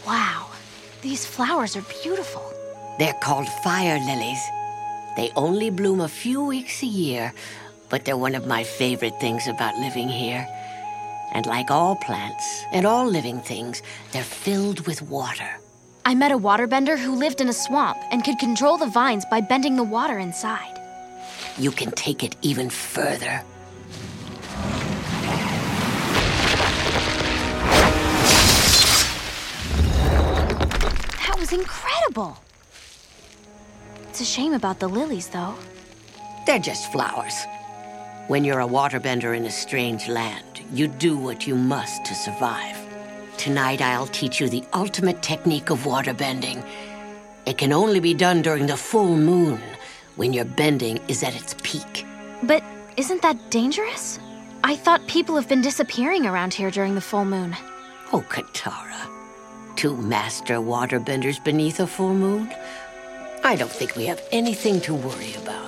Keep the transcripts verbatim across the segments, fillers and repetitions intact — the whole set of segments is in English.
Wow, these flowers are beautiful. They're called fire lilies. They only bloom a few weeks a year, but they're one of my favorite things about living here. And like all plants and all living things, they're filled with water. I met a waterbender who lived in a swamp and could control the vines by bending the water inside. You can take it even further. That was incredible. It's a shame about the lilies, though. They're just flowers. When you're a waterbender in a strange land, you do what you must to survive. Tonight, I'll teach you the ultimate technique of waterbending. It can only be done during the full moon, when your bending is at its peak. But isn't that dangerous? I thought people have been disappearing around here during the full moon. Oh, Katara. Two master waterbenders beneath a full moon? I don't think we have anything to worry about.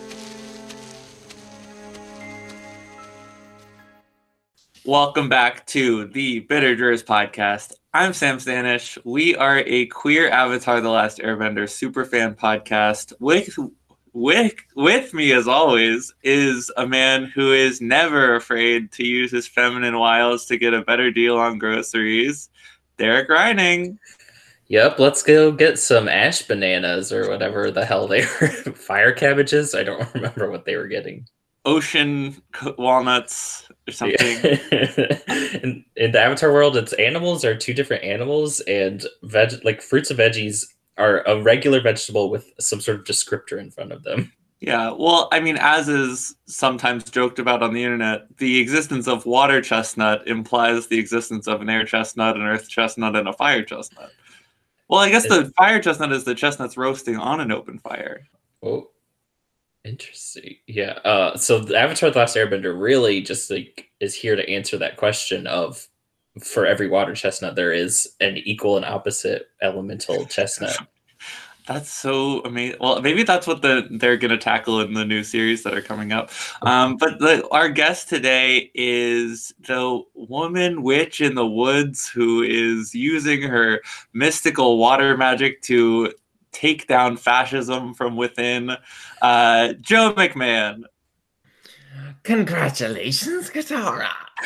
Welcome back to the Bitter Jurors podcast. I'm Sam Stanish. We are a queer Avatar: The Last Airbender superfan podcast. With, with, with me, as always, is a man who is never afraid to use his feminine wiles to get a better deal on groceries, Derek Reining. Yep, let's go get some ash bananas or whatever the hell they were. Fire cabbages? I don't remember what they were getting. Ocean walnuts or something. in, in the Avatar world, it's animals are two different animals, and veg like fruits and veggies are a regular vegetable with some sort of descriptor in front of them. Yeah, well, I mean, as is sometimes joked about on the internet, the existence of water chestnut implies the existence of an air chestnut, an earth chestnut, and a fire chestnut. Well, I guess the fire chestnut is the chestnuts roasting on an open fire. Oh. Interesting. Yeah. Uh, so the Avatar: The Last Airbender really just like is here to answer that question of, for every water chestnut, there is an equal and opposite elemental chestnut. That's so amazing. Well, maybe that's what the they're going to tackle in the new series that are coming up. Um, but the, our guest today is the woman witch in the woods who is using her mystical water magic to take down fascism from within. Uh, Joe McMahon. Congratulations, Katara.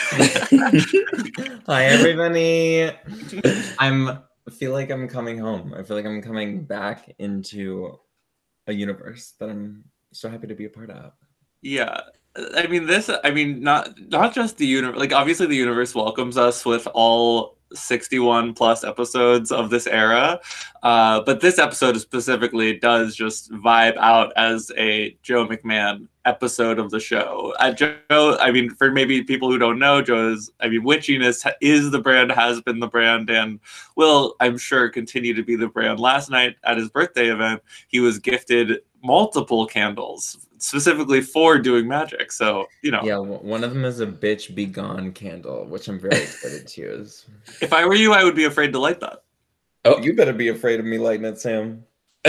Hi, everybody. I'm I feel like I'm coming home. I feel like I'm coming back into a universe that I'm so happy to be a part of. Yeah. I mean, this, I mean, not not just the universe, like, obviously the universe welcomes us with all sixty-one plus episodes of this era, uh, but this episode specifically does just vibe out as a Joe McMahon episode of the show. Uh, Joe, I mean, for maybe people who don't know, Joe's, I mean, witchiness is the brand, has been the brand, and will, I'm sure, continue to be the brand. Last night at his birthday event, he was gifted multiple candles specifically for doing magic. So, you know. Yeah, one of them is a bitch be gone candle, which I'm very excited to use. If I were you, I would be afraid to light that. Oh, you better be afraid of me lighting it, Sam.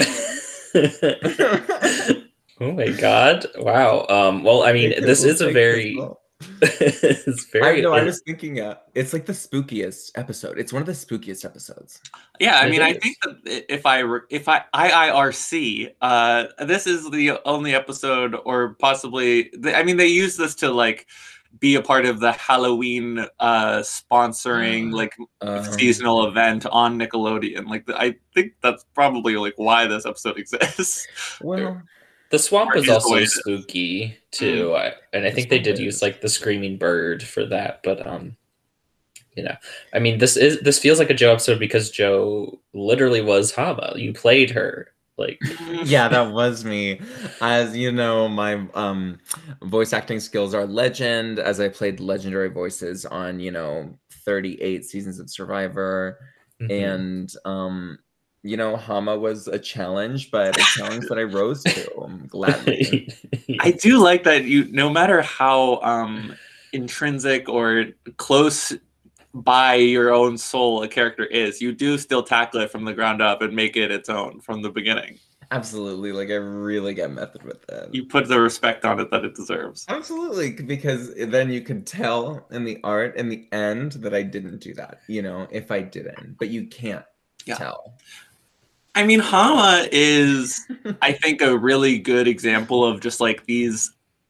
Oh my god. Wow. Um, well, I mean, this is a very it's very I know, I was thinking uh, it's like the spookiest episode. It's one of the spookiest episodes. Yeah, I mean, I think that if I if I I I R C, uh, this is the only episode, or possibly, I mean, they use this to like be a part of the Halloween uh, sponsoring like uh, seasonal event on Nickelodeon. Like, I think that's probably like why this episode exists. Well, the swamp Or is just the also way it is. spooky too, Mm. I, and I The think they swamp did is. use like the screaming bird for that. But um, you know, I mean, this is this feels like a Joe episode because Joe literally was Hama. You played her, like. yeah, that was me. As you know, my um voice acting skills are legend, as I played legendary voices on, you know, thirty-eight seasons of Survivor. Mhm. And um you know, Hama was a challenge, but a challenge that I rose to gladly. I do like that you, no matter how um, intrinsic or close by your own soul a character is, you do still tackle it from the ground up and make it its own from the beginning. Absolutely, like I really get method with it. You put the respect on it that it deserves. Absolutely, because then you could tell in the art in the end that I didn't do that, you know, if I didn't. But you can't Yeah. tell. I mean, Hama is, I think, a really good example of just like these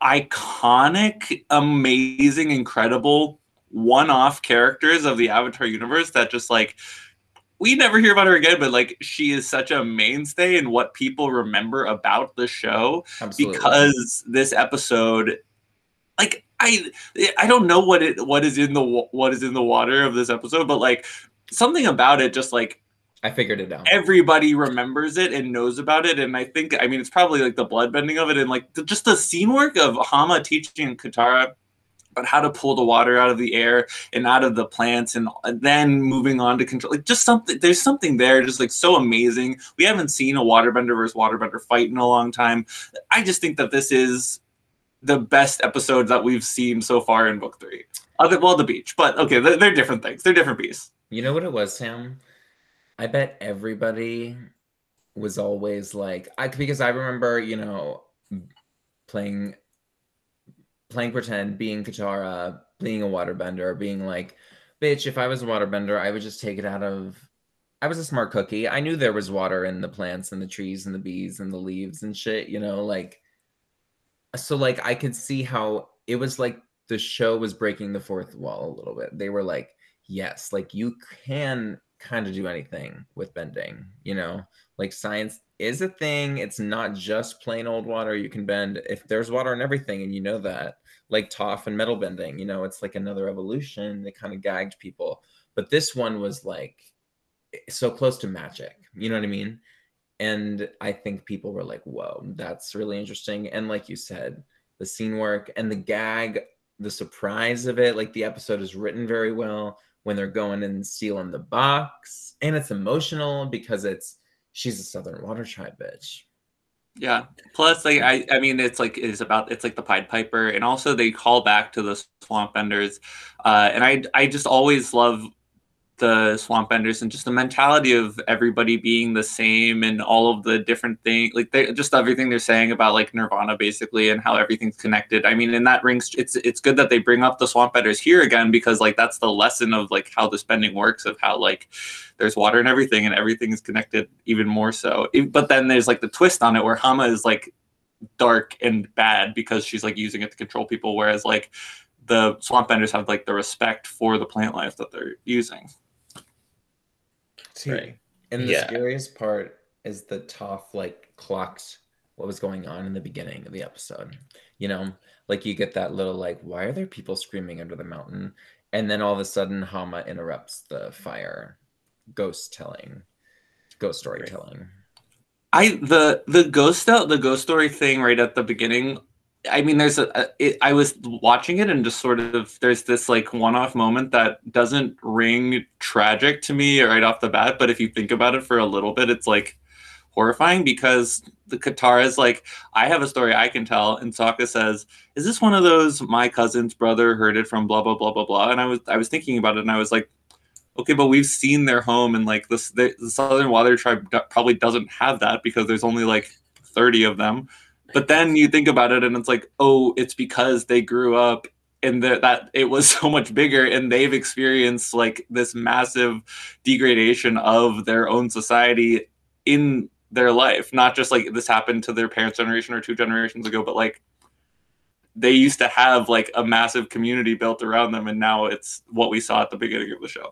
iconic, amazing, incredible one-off characters of the Avatar universe that just like we never hear about her again, but like she is such a mainstay in what people remember about the show. Absolutely. Because this episode, like I I don't know what it what is in the what is in the water of this episode, but like something about it just like I figured it out. Everybody remembers it and knows about it, and I think I mean it's probably like the bloodbending of it, and like the, just the scene work of Hama teaching Katara about how to pull the water out of the air and out of the plants, and then moving on to control. Like just something, there's something there, just like so amazing. We haven't seen a waterbender versus waterbender fight in a long time. I just think that this is the best episode that we've seen so far in book three. Other well, the beach, but okay, they're, they're different things. They're different beasts. You know what it was, Sam? I bet everybody was always like, I because I remember, you know, playing playing pretend, being Katara, being a waterbender, being like, bitch, if I was a waterbender, I would just take it out of I was a smart cookie. I knew there was water in the plants and the trees and the bees and the leaves and shit, you know, like so like I could see how it was like the show was breaking the fourth wall a little bit. They were like, yes, like you can kind of do anything with bending, you know, like science is a thing. It's not just plain old water. You can bend if there's water in everything, and you know that, like Toph and metal bending, you know, it's like another evolution. They kind of gagged people, but this one was like so close to magic, you know what I mean? And I think people were like, whoa, that's really interesting. And like you said, the scene work and the gag, the surprise of it, like the episode is written very well when they're going and stealing the box, and it's emotional because it's she's a Southern Water Tribe bitch. Yeah. Plus, like I, I mean, it's like it's about it's like the Pied Piper, and also they call back to the Swamp Benders, uh, and I, I just always love the Swamp Benders and just the mentality of everybody being the same and all of the different things, like they, just everything they're saying about like Nirvana basically and how everything's connected. I mean, and that rings. It's it's good that they bring up the Swamp Benders here again, because like that's the lesson of like how this bending works, of how like there's water and everything and everything is connected even more so. But then there's like the twist on it where Hama is like dark and bad because she's like using it to control people, whereas like the Swamp Benders have like the respect for the plant life that they're using. Right. And the Yeah. scariest part is the Toph like clocked what was going on in the beginning of the episode. You know, like you get that little like, why are there people screaming under the mountain? And then all of a sudden Hama interrupts the fire ghost telling, ghost storytelling. I the the ghost out the ghost story thing right at the beginning. I mean, there's a, a it, I was watching it and just sort of there's this like one-off moment that doesn't ring tragic to me right off the bat, but if you think about it for a little bit, it's like horrifying because the Katara is like, I have a story I can tell, and Sokka says, "Is this one of those my cousin's brother heard it from blah blah blah blah blah?" And I was I was thinking about it, and I was like, okay, but we've seen their home, and like this the, the Southern Water Tribe probably doesn't have that because there's only like thirty of them. But then you think about it and it's like, oh, it's because they grew up and the, that it was so much bigger and they've experienced like this massive degradation of their own society in their life. Not just like this happened to their parents' generation or two generations ago, but like they used to have like a massive community built around them, and now it's what we saw at the beginning of the show.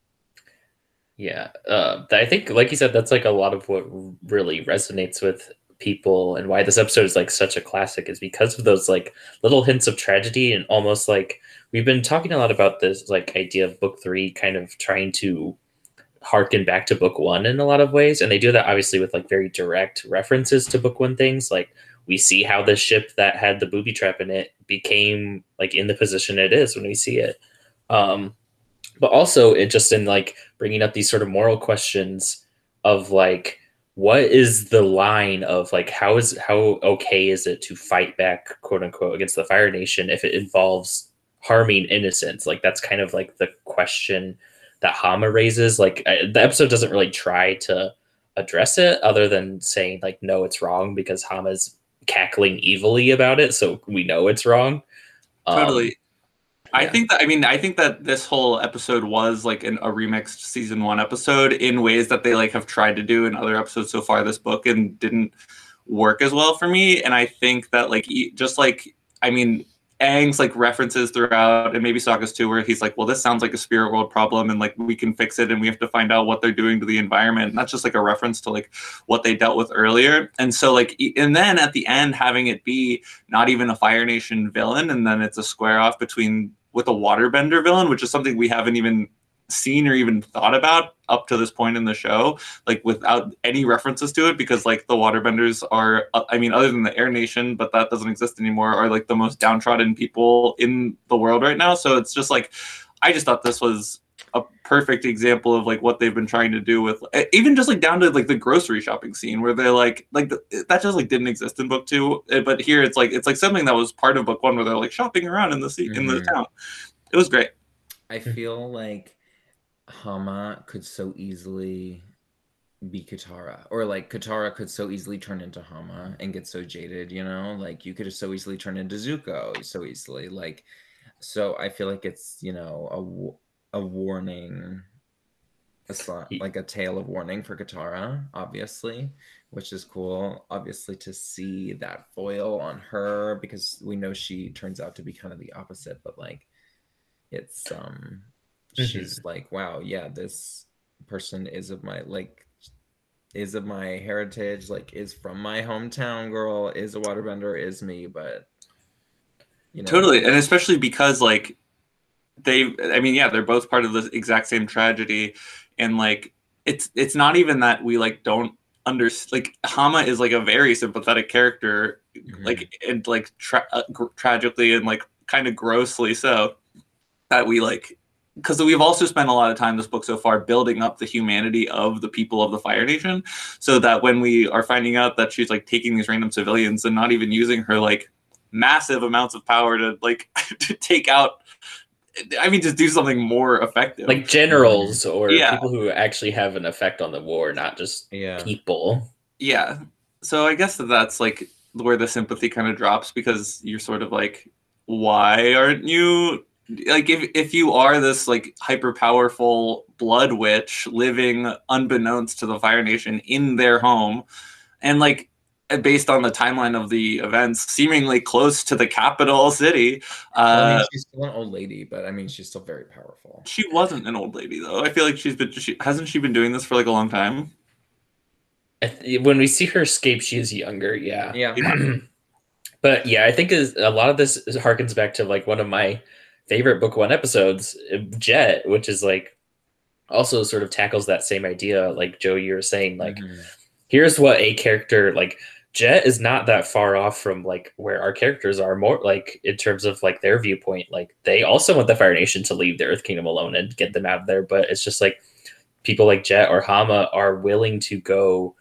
Yeah. Uh, I think, like you said, that's like a lot of what really resonates with people and why this episode is like such a classic is because of those like little hints of tragedy, and almost like we've been talking a lot about this like idea of book three kind of trying to harken back to book one in a lot of ways, and they do that obviously with like very direct references to book one things. Like we see how the ship that had the booby trap in it became like in the position it is when we see it, um but also it just in like bringing up these sort of moral questions of like, what is the line of like, how is how okay is it to fight back, quote unquote, against the Fire Nation if it involves harming innocents? Like that's kind of like the question that Hama raises. Like I, the episode doesn't really try to address it other than saying like, no, it's wrong, because Hama's cackling evilly about it, so we know it's wrong. Um, Totally. I Yeah. think that I mean I think that this whole episode was like an, a remixed season one episode in ways that they like have tried to do in other episodes so far this book and didn't work as well for me. And I think that like e- just like I mean Aang's like references throughout, and maybe Sokka's too, where he's like, well, this sounds like a spirit world problem, and like we can fix it, and we have to find out what they're doing to the environment. And that's just like a reference to like what they dealt with earlier. And so like, e- and then at the end, having it be not even a Fire Nation villain, and then it's a square off between with a waterbender villain, which is something we haven't even seen or even thought about up to this point in the show, like without any references to it, because like the waterbenders are, uh, I mean, other than the Air Nation, but that doesn't exist anymore, are like the most downtrodden people in the world right now. So it's just like, I just thought this was a perfect example of like what they've been trying to do with even just like down to like the grocery shopping scene where they're like like the, that just like didn't exist in book two, but here it's like it's like something that was part of book one where they're like shopping around in the sea, mm-hmm. in the town. It was great. I feel like Hama could so easily be Katara, or like Katara could so easily turn into Hama and get so jaded, you know, like you could have so easily turned into Zuko so easily, like, so I feel like it's, you know, a, a warning, a, like a tale of warning for Katara, obviously, which is cool, obviously, to see that foil on her, because we know she turns out to be kind of the opposite, but like it's um mm-hmm. she's like, wow, yeah, this person is of my like is of my heritage, like is from my hometown, girl, is a waterbender, is me, but you know, totally. And especially because like they I mean, yeah, they're both part of the exact same tragedy, and like it's it's not even that we like don't under like Hama is like a very sympathetic character, mm-hmm. like and like tra- uh, gr- tragically and like kind of grossly so, that we like, because we've also spent a lot of time this book so far building up the humanity of the people of the Fire Nation, so that when we are finding out that she's like taking these random civilians and not even using her like massive amounts of power to like to take out, I mean, just do something more effective, like generals or yeah. people who actually have an effect on the war, not just yeah. people. Yeah. So I guess that that's like where the sympathy kind of drops, because you're sort of like, why aren't you like, if if you are this like hyper powerful blood witch living unbeknownst to the Fire Nation in their home, and like based on the timeline of the events, seemingly close to the capital city. Well, I mean, uh, she's still an old lady, but I mean, she's still very powerful. She wasn't an old lady though. I feel like she's been. She hasn't she been doing this for like a long time. When we see her escape, she is younger. Yeah. Yeah. But yeah, I think is a lot of this harkens back to like one of my favorite book one episodes, Jet, which is like also sort of tackles that same idea, like Joe, you were saying, like mm-hmm. here's what a character like Jet is not that far off from like where our characters are, more like in terms of like their viewpoint. Like they also want the Fire Nation to leave the Earth Kingdom alone and get them out of there, but it's just like people like Jet or Hama are willing to go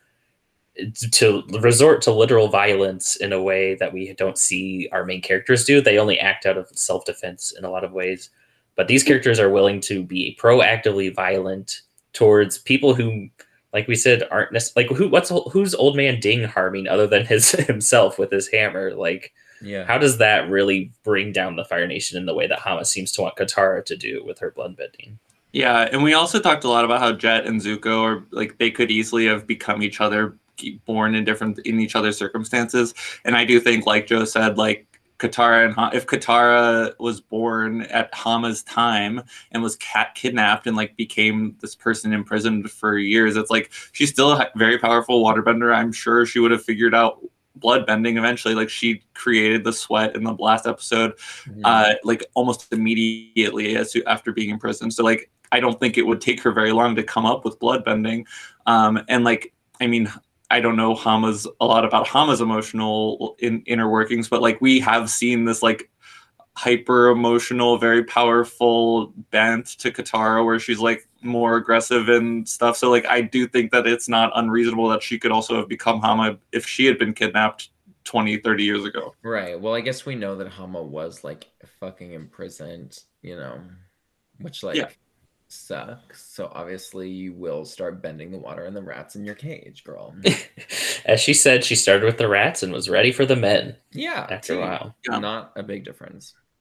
to resort to literal violence in a way that we don't see our main characters do. They only act out of self-defense in a lot of ways, but these characters are willing to be proactively violent towards people who, like we said, aren't necessarily like who what's who's old man Ding harming other than his himself with his hammer. Like, yeah, how does that really bring down the Fire Nation in the way that Hama seems to want Katara to do with her bloodbending? Yeah, and we also talked a lot about how Jet and Zuko are like they could easily have become each other, born in different in each other's circumstances. And I do think, like Joe said, like Katara and ha- if Katara was born at Hama's time and was cat kidnapped and like became this person imprisoned for years, it's like she's still a very powerful waterbender. I'm sure she would have figured out bloodbending eventually. Like she created the sweat in the last episode, mm-hmm. uh, like almost immediately as to, after being in prison. So like I don't think it would take her very long to come up with bloodbending. Um, and like I mean. I don't know Hama's a lot about Hama's emotional in, inner workings, but like we have seen this like hyper emotional, very powerful bent to Katara where she's like more aggressive and stuff. So like I do think that it's not unreasonable that she could also have become Hama if she had been kidnapped twenty, thirty years ago. Right. Well, I guess we know that Hama was like fucking imprisoned, you know, which like yeah. sucks. So obviously you will start bending the water and the rats in your cage, girl. As she said, she started with the rats and was ready for the men. Yeah. After a while. Yeah. Not a big difference.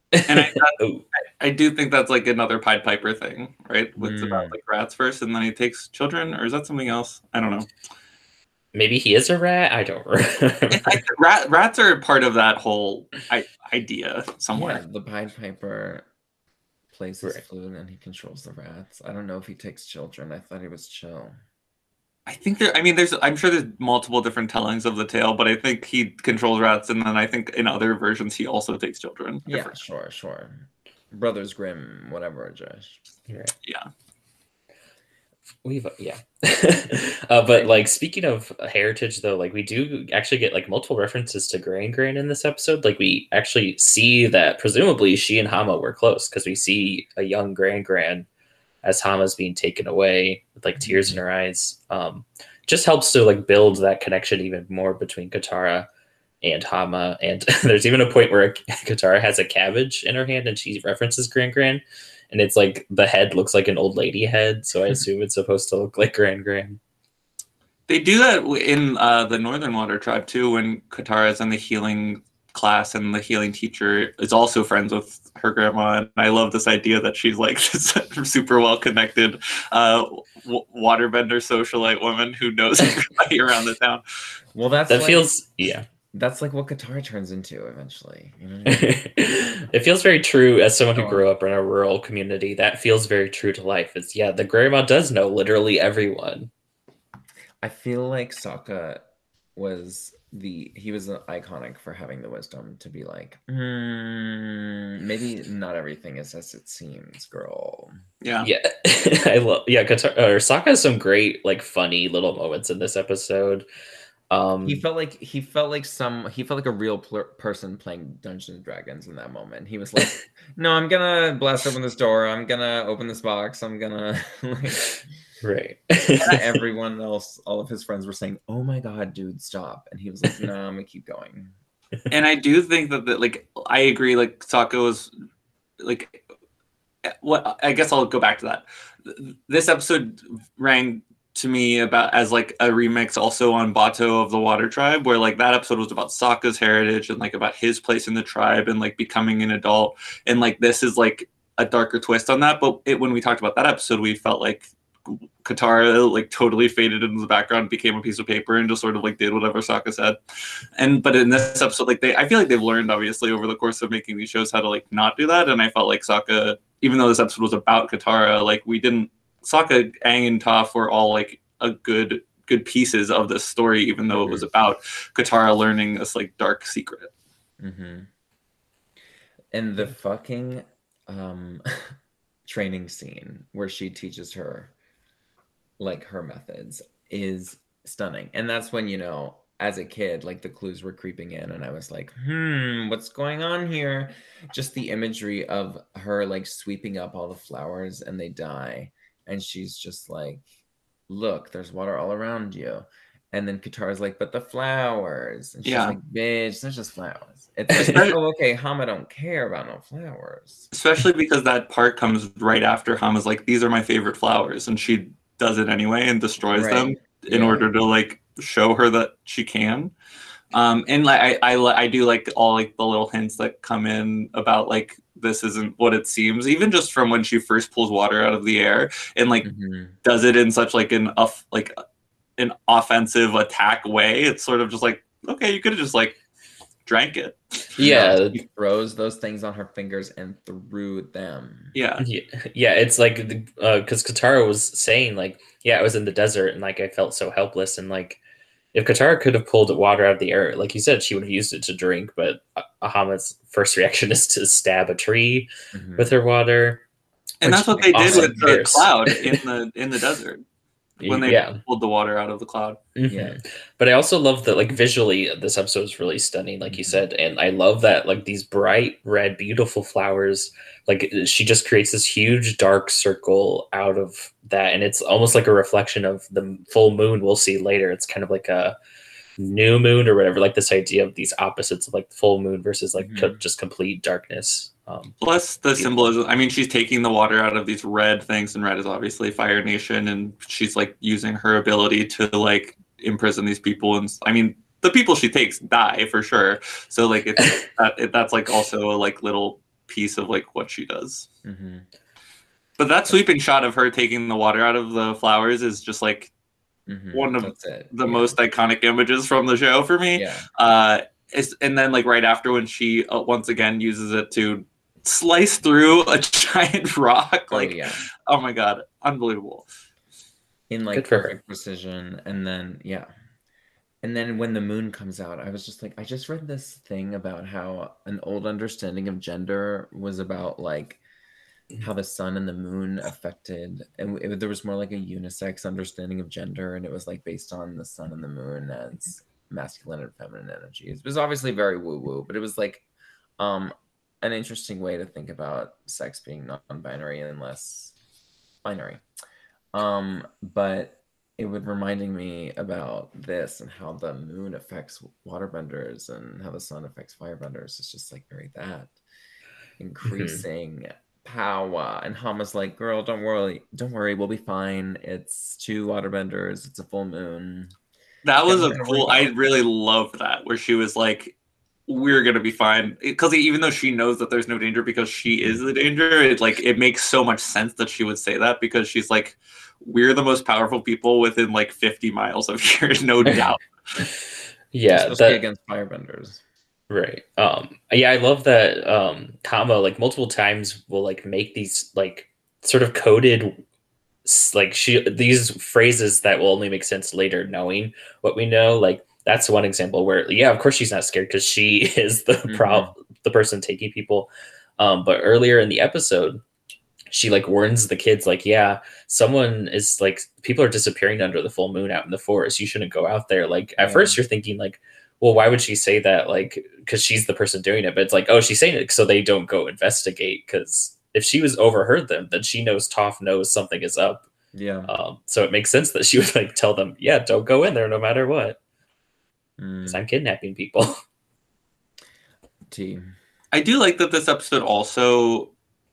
And I, Oh, I do think that's like another Pied Piper thing, right? It's about Mm. like rats first, and then he takes children, or is that something else? I don't know. maybe he is a rat. I don't remember. I, rat, rats are part of that whole I, idea somewhere. Yeah, the Pied Piper plays his Right. flute and he controls the rats. I don't know if he takes children. I thought he was chill. I think there. I mean, there's. I'm sure there's multiple different tellings of the tale, but I think he controls rats, and then I think in other versions he also takes children. Yeah, Different- sure, sure. Brothers Grimm, whatever, Josh. Right. Yeah. We've yeah, uh, but like speaking of heritage though, like we do actually get like multiple references to Gran Gran in this episode. Like we actually see that presumably she and Hama were close because we see a young Gran Gran as Hama's being taken away with like tears in her eyes. Um, just helps to like build that connection even more between Katara and Hama. And there's even a point where Katara has a cabbage in her hand and she references Gran Gran. And it's like the head looks like an old lady head, so I assume it's supposed to look like Gran Gran. They do that in uh, the Northern Water Tribe too, when Katara is in the healing class and the healing teacher is also friends with her grandma. And I love this idea that she's like this super well connected uh, w- waterbender socialite woman who knows everybody around the town. Well, that's That like, feels yeah. that's like what Katara turns into eventually. You know what I mean? It feels very true as someone who Go on. grew up in a rural community. That feels very true to life. It's yeah, the grandma does know literally everyone. I feel like Sokka was the he was iconic for having the wisdom to be like, hmm, maybe not everything is as it seems, girl. Yeah. Yeah, I love yeah. Katara, or Sokka has some great like funny little moments in this episode. Um, He felt like he felt like some he felt like a real pl- person playing Dungeons and Dragons in that moment. He was like, "No, I'm gonna blast open this door. I'm gonna open this box. I'm gonna." Like, right. everyone else, all of his friends were saying, "Oh my god, dude, stop!" And he was like, "No, I'm gonna keep going." And I do think that, that like I agree, like Sokka was like what I guess I'll go back to that. This episode rang to me about as like a remix also on Bato of the Water Tribe, where like that episode was about Sokka's heritage and like about his place in the tribe and like becoming an adult, and like this is like a darker twist on that. But it, when we talked about that episode, we felt like Katara like totally faded into the background, became a piece of paper, and just sort of like did whatever Sokka said. And but in this episode, like they, I feel like they've learned obviously over the course of making these shows how to like not do that. And I felt like Sokka, even though this episode was about Katara, like we didn't Sokka, Aang, and Toph were all like a good good pieces of this story, even though it was about Katara learning this like dark secret. Mm-hmm. And the fucking um, training scene where she teaches her like her methods is stunning. And that's when, you know, as a kid, like the clues were creeping in and I was like, hmm, what's going on here? Just the imagery of her like sweeping up all the flowers and they die. And she's just like, look, there's water all around you. And then Katara's like, but the flowers. And she's Yeah. like, bitch, there's just flowers. It's like, oh, okay, Hama don't care about no flowers. Especially because that part comes right after Hama's like, these are my favorite flowers, and she does it anyway and destroys Right. them in Yeah. order to like show her that she can. Um, and like I, I I do like all like the little hints that come in about like this isn't what it seems, even just from when she first pulls water out of the air and like Mhm. does it in such like an off like an offensive attack way. It's sort of just like, okay, you could have just like drank it. Yeah. She throws those things on her fingers and threw them. Yeah. Yeah, yeah, it's like because Katara was saying like, yeah, I was in the desert and like I felt so helpless and like if Katara could have pulled water out of the air, like you said, she would have used it to drink. But Ahama's first reaction is to stab a tree Mhm. with her water. And Which that's what they did awesome with the pairs. cloud in the in the desert when they yeah, pulled the water out of the cloud. Mhm. Yeah. But I also love that like visually this episode is really stunning, like you Mhm. said, and I love that like these bright red, beautiful flowers. Like she just creates this huge dark circle out of that, and it's almost like a reflection of the full moon we'll see later. It's kind of like a new moon or whatever, like this idea of these opposites of like full moon versus like co- Mhm. just complete darkness. Um, Plus the Beautiful. symbolism. I mean, she's taking the water out of these red things, and red is obviously Fire Nation, and she's like using her ability to like imprison these people. And I mean, the people she takes die for sure. So like it's that it, that's like also a like little piece of like what she does. Mm-hmm. But that sweeping shot of her taking the water out of the flowers is just like Mm-hmm. one of That's it. the Yeah. most iconic images from the show for me. Yeah. Uh, it's, and then like right after when she uh, once again uses it to slice through a giant rock, like oh, yeah. oh my god, unbelievable. In like Good for her. perfect precision. And then yeah. And then when the moon comes out, I was just like, I just read this thing about how an old understanding of gender was about like how the sun and the moon affected, and it, there was more like a unisex understanding of gender, and it was like based on the sun and the moon as masculine and feminine energies. It was obviously very woo-woo, but it was like um an interesting way to think about sex being non-binary and less binary. Um, but it was reminding me about this and how the moon affects waterbenders and how the sun affects firebenders. It's just like very that increasing mm-hmm. power. And Hama's like, girl, don't worry, don't worry, we'll be fine. It's two waterbenders, it's a full moon. That was a cool, I really love that, where she was like, we're gonna be fine, because even though she knows that there's no danger because she is the danger, it like it makes so much sense that she would say that, because she's like, we're the most powerful people within like fifty miles of here, no doubt. Yeah, that against firebenders, right? Um, yeah, I love that. Um, Hama like multiple times will like make these like sort of coded, like she these phrases that will only make sense later, knowing what we know, like. That's one example where, yeah, of course she's not scared because she is the mm-hmm. pro- the person taking people. Um, but earlier in the episode, she like warns the kids, like, yeah, someone is like, people are disappearing under the full moon out in the forest. You shouldn't go out there. Like at yeah. first you're thinking like, well, why would she say that? Like, because she's the person doing it. But it's like, oh, she's saying it so they don't go investigate. Because if she was overheard them, then she knows Toph knows something is up. Yeah. Um, so it makes sense that she would like tell them, yeah, don't go in there no matter what. Because I'm kidnapping people. T. I do like that this episode also,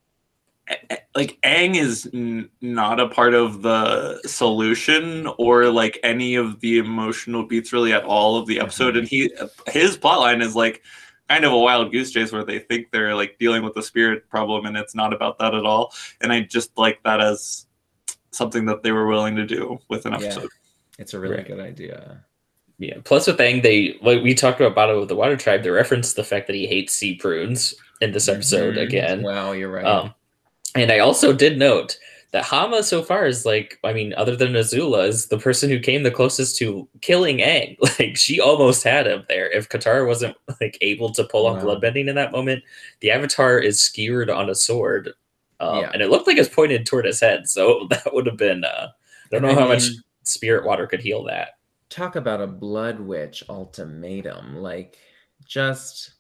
like, Aang is n- not a part of the solution or like any of the emotional beats really at all of the episode, mm-hmm. and he his plotline is like kind of a wild goose chase where they think they're like dealing with a spirit problem, and it's not about that at all. And I just like that as something that they were willing to do with an episode. Yeah, it's a really right. good idea. Yeah. Plus, with Aang, they like we talked about Battle of the Water Tribe. They referenced the fact that he hates sea prunes in this episode mm-hmm. again. Wow, you're right. Um, and I also did note that Hama so far is like, I mean, other than Azula, is the person who came the closest to killing Aang. Like she almost had him there. If Katara wasn't like able to pull off wow. bloodbending in that moment, the Avatar is skewered on a sword, um, yeah. and it looked like it's pointed toward his head. So that would have been. Uh, I don't know I how mean, much spirit water could heal that. Talk about a blood witch ultimatum. Like, just,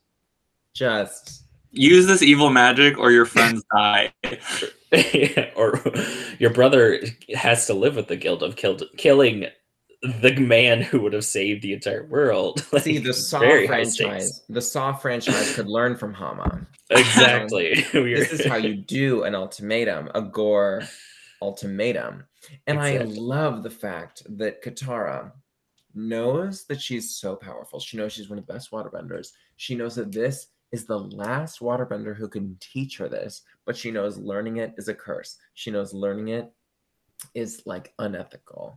just use this evil magic or your friends die. Yeah, or your brother has to live with the guilt of killed, killing the man who would have saved the entire world. Like, see, the Saw franchise, the Saw franchise could learn from Hama. Exactly. This is how you do an ultimatum, a gore ultimatum. And exactly. I love the fact that Katara knows that she's so powerful. She knows she's one of the best waterbenders. She knows that this is the last waterbender who can teach her this, but she knows learning it is a curse. She knows learning it is like unethical.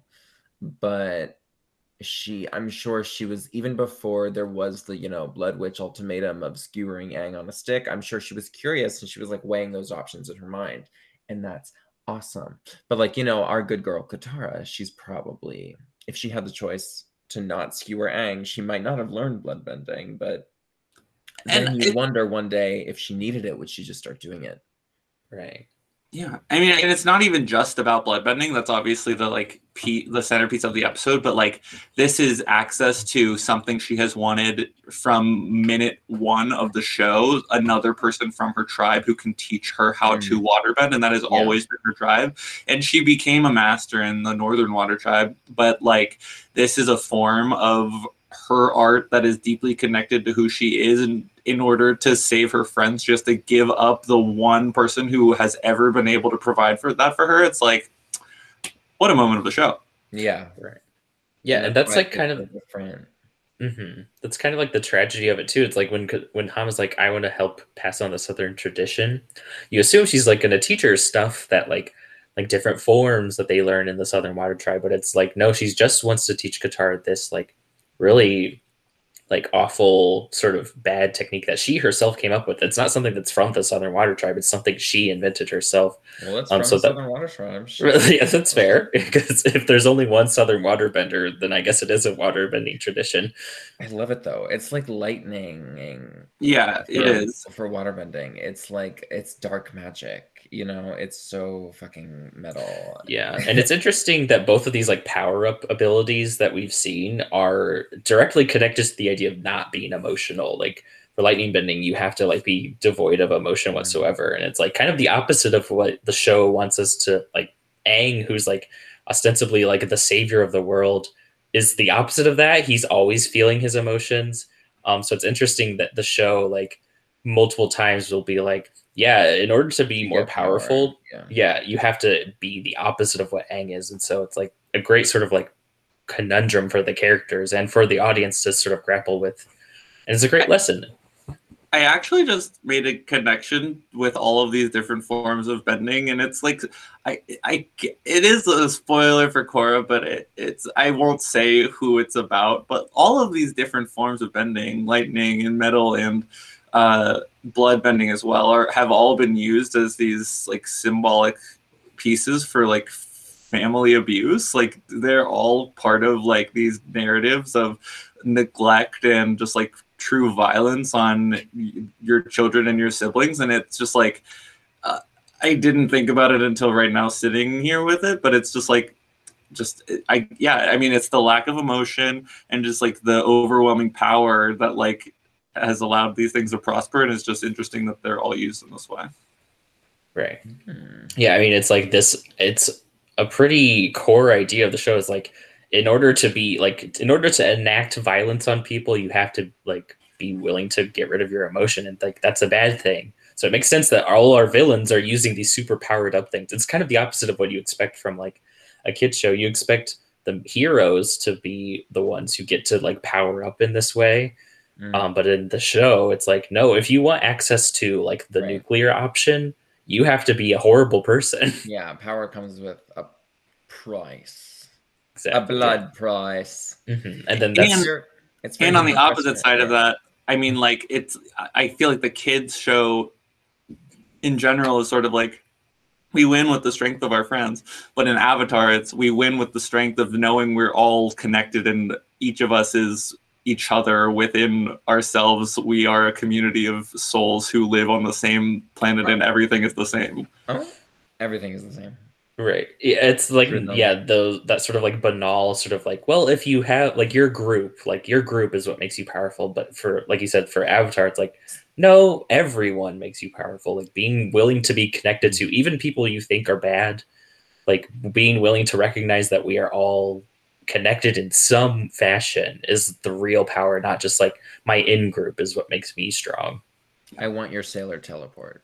But she, I'm sure she was, even before there was the, you know, Blood Witch ultimatum of skewering Aang on a stick, I'm sure she was curious and she was like weighing those options in her mind. And that's awesome. But like, you know, our good girl Katara, she's probably, if she had the choice to not skewer Aang, she might not have learned bloodbending, but then and you wonder one day if she needed it, would she just start doing it? Right. Yeah. I mean, and it's not even just about bloodbending. That's obviously the like pe- the centerpiece of the episode, but like this is access to something she has wanted from minute one of the show, another person from her tribe who can teach her how mm. to waterbend, and that has yeah. always been her tribe. And she became a master in the Northern Water Tribe, but like this is a form of her art that is deeply connected to who she is, and in order to save her friends, just to give up the one person who has ever been able to provide for that for her, it's like, what a moment of the show. Yeah, right. Yeah, and that's like kind of different. hmm That's kind of like the tragedy of it too. It's like when when Hama's like, I want to help pass on the Southern tradition. You assume she's like going to teach her stuff that like like different forms that they learn in the Southern Water Tribe, but it's like no, she just wants to teach Katara this like really like awful sort of bad technique that she herself came up with. It's not something that's from the Southern Water Tribe. It's something she invented herself. Well, it's Um, from so the that Southern Water Tribe. yeah, that's fair because if there's only one Southern waterbender, then I guess it is a waterbending tradition. I love it though. It's like lightning. Yeah, it for, is. for waterbending. It's like it's dark magic. You know, it's so fucking metal. Yeah, and it's interesting that both of these like power up abilities that we've seen are directly connected to the idea of not being emotional. Like for lightning bending, you have to like be devoid of emotion whatsoever, and it's like kind of the opposite of what the show wants us to like. Aang, who's like ostensibly like the savior of the world, is the opposite of that. He's always feeling his emotions. Um, so it's interesting that the show like multiple times will be like, yeah, in order to be You more get power, powerful, yeah. yeah, you have to be the opposite of what Aang is. And so it's like a great sort of like conundrum for the characters and for the audience to sort of grapple with. And it's a great lesson. I actually just made a connection with all of these different forms of bending, and it's like, I, I, it is a spoiler for Korra, but it, it's I won't say who it's about. But all of these different forms of bending, lightning and metal and uh, blood bending as well, are have all been used as these like symbolic pieces for like family abuse. Like they're all part of like these narratives of neglect and just like true violence on your children and your siblings. And it's just like uh, I didn't think about it until right now sitting here with it, but it's just like just I yeah I mean it's the lack of emotion and just like the overwhelming power that like has allowed these things to prosper, and it's just interesting that they're all used in this way. Right. Yeah, I mean it's like this it's a pretty core idea of the show is like in order to be like in order to enact violence on people, you have to like be willing to get rid of your emotion, and like that's a bad thing. So it makes sense that all our villains are using these super powered up things. It's kind of the opposite of what you expect from like a kid's show. You expect the heroes to be the ones who get to like power up in this way. Mm. Um, but in the show, it's like, no, if you want access to like the right. nuclear option, you have to be a horrible person. Yeah, power comes with a price. Exactly. A blood price. Mm-hmm. And then that's and, it's and on the opposite side of that, I mean, like it's I feel like the kids show in general is sort of like we win with the strength of our friends, but in Avatar it's we win with the strength of knowing we're all connected and each of us is each other within ourselves. We are a community of souls who live on the same planet, and everything is the same. Oh, everything is the same. Right. It's like, yeah, those that sort of like banal sort of like, well, if you have like your group, like your group is what makes you powerful. But for, like you said, for Avatar, it's like, no, everyone makes you powerful. Like being willing to be connected to even people you think are bad, like being willing to recognize that we are all connected in some fashion is the real power, not just like my in group is what makes me strong. I want your sailor teleport.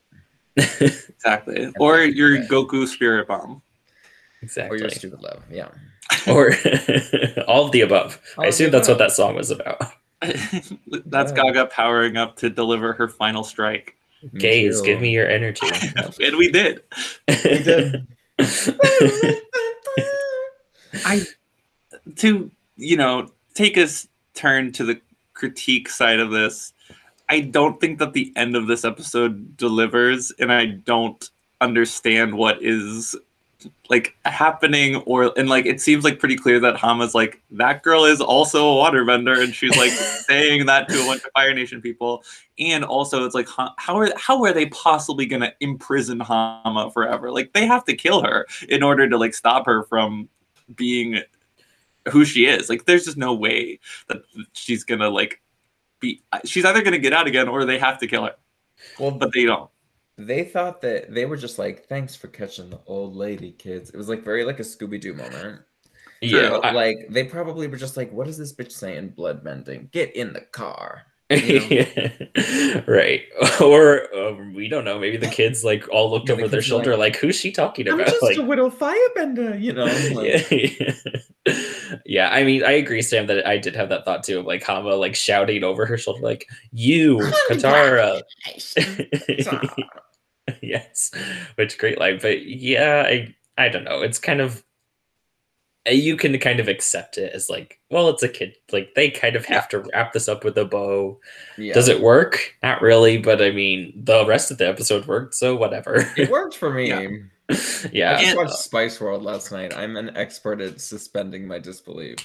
Exactly. Or your Goku spirit bomb. Exactly. Or your stupid love. Yeah. Or all of the above. All I assume that's above. What that song was about. That's yeah. Gaga powering up to deliver her final strike. Gaze, give me your energy. And we did. We did. I to you know take us turn to the critique side of this. I don't think that the end of this episode delivers, and I don't understand what is like happening, or and like it seems like pretty clear that Hama's like that girl is also a waterbender, and she's like saying that to a bunch of Fire Nation people, and also it's like how are how are they possibly gonna imprison Hama forever? Like they have to kill her in order to like stop her from being who she is. Like there's just no way that she's gonna like. Be, she's either going to get out again or they have to kill her. Well, but they don't. They thought that they were just like, thanks for catching the old lady, kids. It was like very like a Scooby-Doo moment. Yeah. So, I, like they probably were just like, what is this bitch saying? Blood bending. Get in the car. You know? Right. Or um, we don't know. Maybe the kids like all looked yeah, over the their shoulder like, like, who's she talking I'm about? just like, a widow firebender, you know? Like, yeah. Yeah, I mean, I agree, Sam, that I did have that thought too of like Hama like shouting over her shoulder, like, you, Katara. Yes, which great line. But yeah, I I don't know. It's kind of you can kind of accept it as like, well, it's a kid. Like they kind of have yeah. to wrap this up with a bow. Yeah. Does it work? Not really, but I mean, the rest of the episode worked, so whatever. It worked for me. Yeah. Yeah. I just watched Spice World last night. I'm an expert at suspending my disbelief.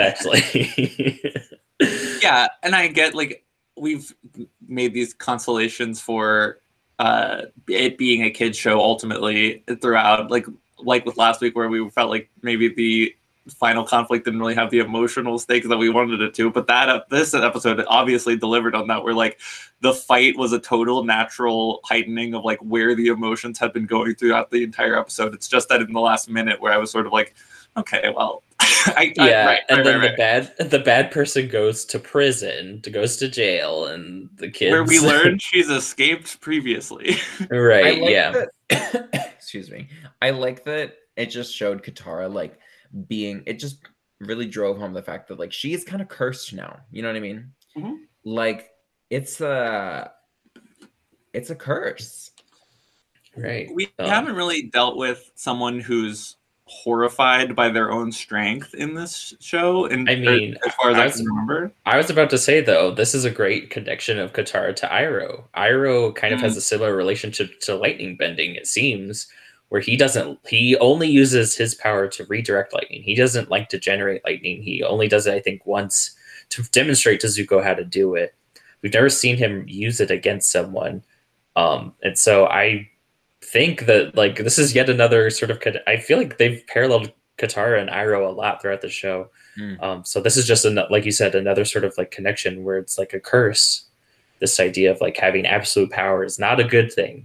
Exactly. Yeah, and I get like we've made these constellations for uh it being a kid's show ultimately throughout, like like with last week where we felt like maybe the final conflict didn't really have the emotional stakes that we wanted it to, but that uh, this episode obviously delivered on that, where like the fight was a total natural heightening of like where the emotions had been going throughout the entire episode. It's just that in the last minute where I was sort of like, okay, well, I, yeah, I, right, and right, then right, the right. bad the bad person goes to prison, to goes to jail, and the kids where we learned she's escaped previously. Right? I like yeah. That, excuse me. I like that it just showed Katara like being. It just really drove home the fact that like she is kind of cursed now. You know what I mean? Mm-hmm. Like it's a it's a curse. Right. We um, haven't really dealt with someone who's horrified by their own strength in this show, and I mean, as far as I I, was, can remember. I was about to say though, this is a great connection of Katara to Iroh. Iroh kind of Mm. has a similar relationship to lightning bending, it seems, where he doesn't he only uses his power to redirect lightning. He doesn't like to generate lightning. He only does it, I think, once to demonstrate to Zuko how to do it. We've never seen him use it against someone. Um, and so I think that like this is yet another sort of I feel like they've paralleled Katara and Iroh a lot throughout the show. Mm. Um, so this is just an, like you said, another sort of like connection where it's like a curse. This idea of like having absolute power is not a good thing.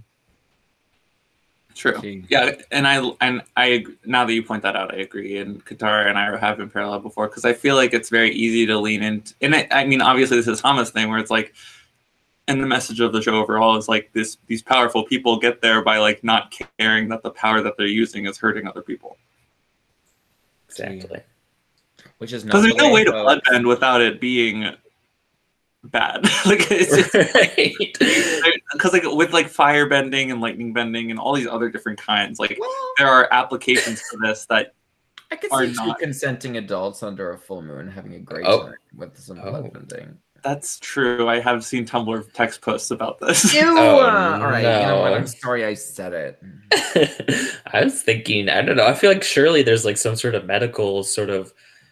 True. Yeah, and I and I now that you point that out, I agree. And Katara and Iroh have been paralleled before because I feel like it's very easy to lean into. And I, I mean, obviously, this is Hama's thing where it's like. And the message of the show overall is like this: these powerful people get there by like not caring that the power that they're using is hurting other people. Exactly. Which is because there's no way to bloodbend without it being bad. Like it's because right. like with like fire bending and lightning bending and all these other different kinds, like well, there are applications to this that I could are see two not consenting adults under a full moon having a great oh. time with some oh. bloodbending. That's true. I have seen Tumblr text posts about this. Ew! Oh, uh, all right, no. you know what? I'm sorry I said it. I was thinking, I don't know. I feel like surely there's like some sort of medical sort of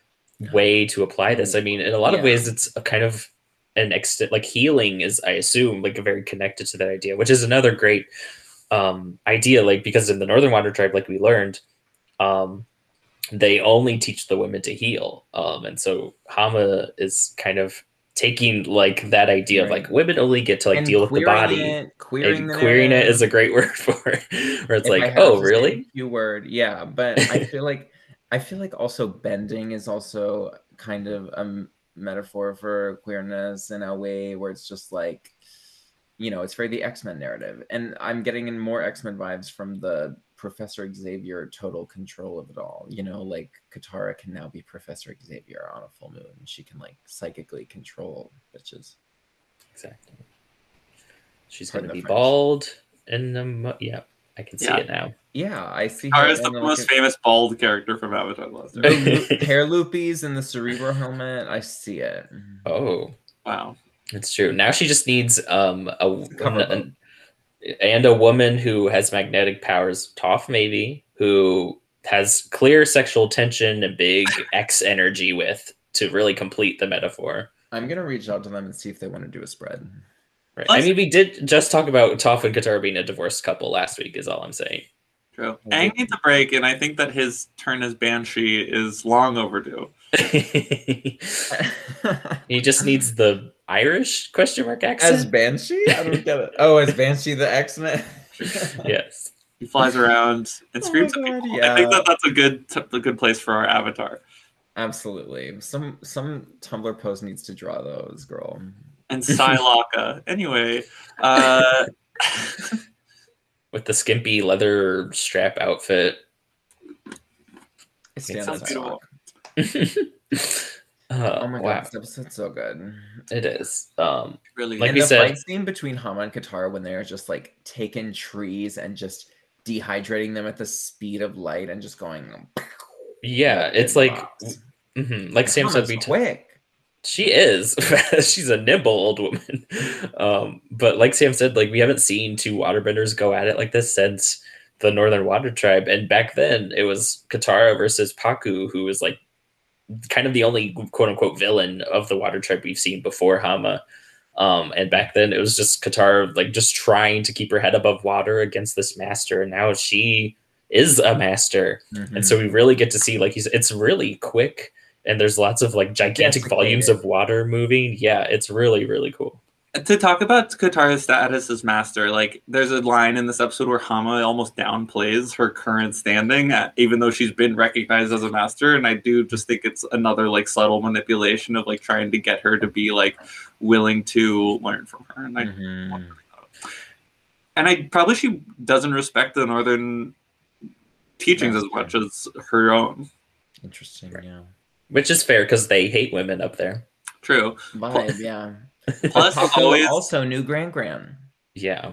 way to apply this. I mean, in a lot yeah. of ways, it's a kind of an extent like healing is, I assume, like very connected to that idea, which is another great um, idea. Like because in the Northern Water Tribe, like we learned, um, they only teach the women to heal, um, and so Hama is kind of taking like that idea right. of like women only get to like and deal with the body. It, queering, and queering it is a great word for it. Where it's if like, oh, really? You word, yeah. But I feel like I feel like also bending is also kind of a metaphor for queerness in a way where it's just like, you know, it's very the X-Men narrative, and I'm getting in more X-Men vibes from the Professor Xavier total control of it all. You know, like Katara can now be Professor Xavier on a full moon. She can like psychically control bitches. Exactly. She's going to be French. Bald and um, yeah, I can see yeah. it now. Yeah, I see. Katara is the most like, famous bald character from Avatar: The Last Airbender. Hair loopies and the Cerebro helmet. I see it. Oh, wow, it's true. Now she just needs um a, an, an and a woman who has magnetic powers, Toph maybe, who has clear sexual tension and big X energy with to really complete the metaphor. I'm gonna reach out to them and see if they want to do a spread. Right. I mean, we did just talk about Toph and Katara being a divorced couple last week, is all I'm saying. True. Aang needs a break, and I think that his turn as Banshee is long overdue. He just needs the Irish question mark accent? As Banshee? I don't get it. Oh, as Banshee the X-Men? Yes. He flies around and screams oh at God, people. yeah. I think that that's a good, a good place for our avatar. Absolutely. Some some Tumblr post needs to draw those, girl. And Psylocke. Anyway, uh... with the skimpy leather strap outfit. It stands beautiful. Uh, Oh my wow, god, this episode's so good. it is. Um, Really, Like and we the said- fight scene between Hama and Katara when they're just like taking trees and just dehydrating them at the speed of light and just going. yeah, like, it's in like, box. mhm, like And Sam said, Hama's we t- quick. she is. She's a nimble old woman. Um, but like Sam said, like we haven't seen two waterbenders go at it like this since the Northern Water Tribe, and back then it was Katara versus Paku, who was like kind of the only quote unquote villain of the Water Tribe we've seen before Hama. Um, and back then it was just Katara like just trying to keep her head above water against this master, and now she is a master, Mhm. and so we really get to see like he's it's really quick, and there's lots of like gigantic volumes Desiccated. of water moving. Yeah, it's really really cool. to talk about Katara's status as master, like there's a line in this episode where Hama almost downplays her current standing, at, even though she's been recognized as a master. And I do just think it's another like subtle manipulation of like trying to get her to be like willing to learn from her. And I, Mhm. and I probably she doesn't respect the Northern teachings That's as much as her own. Interesting, yeah. Which is fair because they hate women up there. True. Vibe, yeah. Plus, Paco always, also knew Grand Grand. Yeah.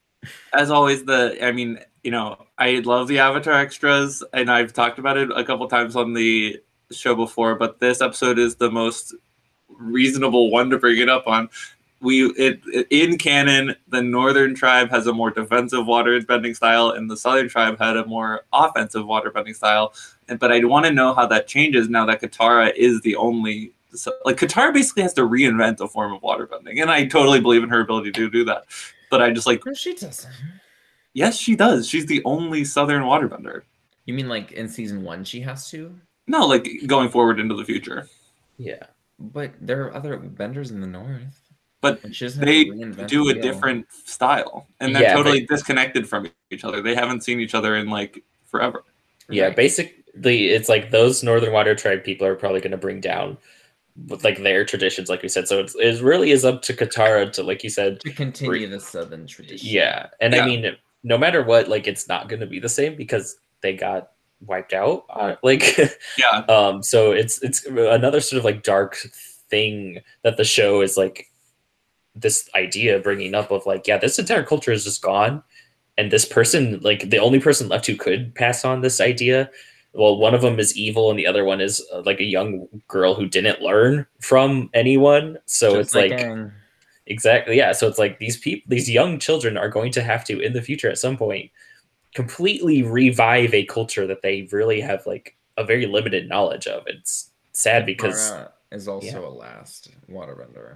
as always, the I mean, you know, I love the Avatar extras, and I've talked about it a couple times on the show before, but this episode is the most reasonable one to bring it up on. We it, it in canon, the Northern tribe has a more defensive water bending style, and the Southern tribe had a more offensive water bending style. And but I want to know how that changes now that Katara is the only. So, like Katara basically has to reinvent a form of waterbending, and I totally believe in her ability to do that. But I just like, No, she doesn't. yes, she does. She's the only Southern waterbender. You mean like in season one she has to? No, like going forward into the future. Yeah. But there are other benders in the north. But And she doesn't have they to reinvent do the a wheel. different style, and they're Yeah, totally disconnected from each other. They haven't seen each other in like forever. Yeah, Right. basically, it's like those Northern Water Tribe people are probably going to bring down with like their traditions, like we said. So it's, it really is up to Katara to, like you said, To continue the southern tradition. yeah. And Yeah. I mean, no matter what, like it's not going to be the same because they got wiped out. Uh, like, Yeah, um, so it's it's another sort of like dark thing that the show is like this idea of bringing up of like, yeah, this entire culture is just gone, and this person, like the only person left who could pass on this idea, well, one of them is evil and the other one is uh, like a young girl who didn't learn from anyone. So Just it's like, Aang. exactly, yeah. So it's like these people, these young children are going to have to in the future at some point completely revive a culture that they really have like a very limited knowledge of. It's sad because Katara is also yeah. a last waterbender.